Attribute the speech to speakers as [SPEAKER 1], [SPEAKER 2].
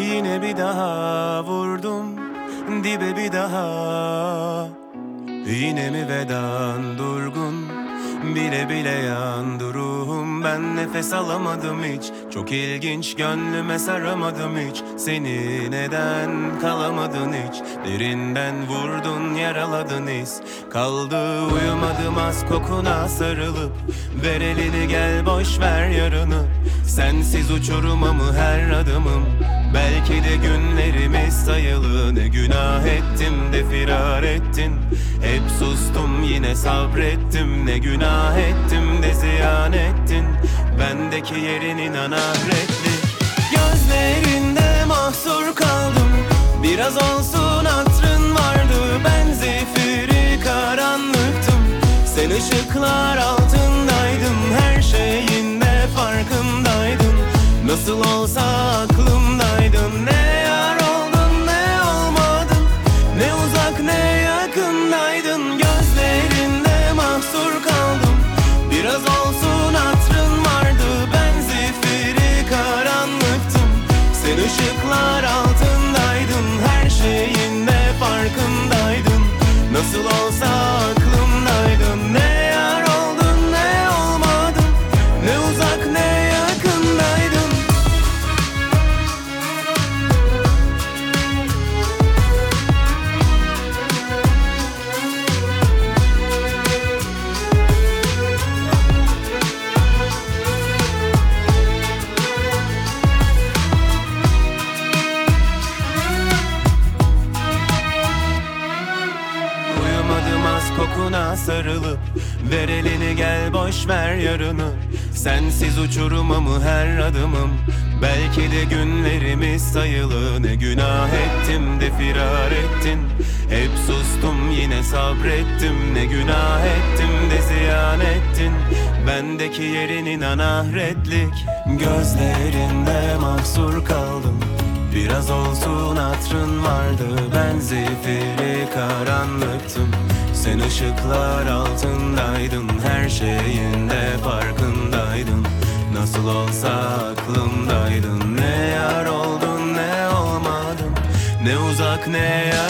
[SPEAKER 1] Yine bir daha vurdum dibe bir daha. Yine mi vedan durgun, bile bile yandı ruhum. Ben nefes alamadım hiç, çok ilginç, gönlüme saramadım hiç. Seni neden kalamadın hiç, derinden vurdun yaraladın his. Kaldı uyumadım az kokuna sarılıp, ver elini gel boş ver yarını. Sensiz uçuruma mı her adımım, belki de günlerimiz sayılı. Ne günah ettim de firar ettin, hep sustum yine sabrettim. Ne günah ettim de ziyan ettin, bendeki yerin inan ahretlik. Gözlerinde mahsur kaldım, biraz olsun hatırın vardı. Ben zifiri karanlıktım, sen ışıklar altındaydın. Her şeyin de farkındaydın, nasıl olsa aklımdaydın. Ne yar oldun ne olmadın, ne uzak ne yakındaydın. Gözlerinde mahsur kaldım, biraz olsun hatırın vardı. Ben zifiri karanlıktım, sen ışıklar altındaydın. Her şeyin de farkındaydın, nasıl olsa aklımdaydın. Ne yar oldun ne olmadın, ne uzak ne yakındaydın. Uyumadım az kokuna sarılıp, ver elini gel boş ver yarını. Sensiz uçuruma mı her adımım, belki de günlerimiz sayılı. Ne günah ettim de firar ettin, hep sustum yine sabrettim. Ne günah ettim de ziyan ettin, bendeki yerin inan ahretlik. Gözlerinde mahsur kaldım, biraz olsun hatırın vardı. Ben zifiri karanlıktım, sen ışıklar altındaydın. Her şeyin de farkındaydın, nasıl olsa aklımdaydın. Ne yar oldun ne olmadın, ne uzak ne yakın.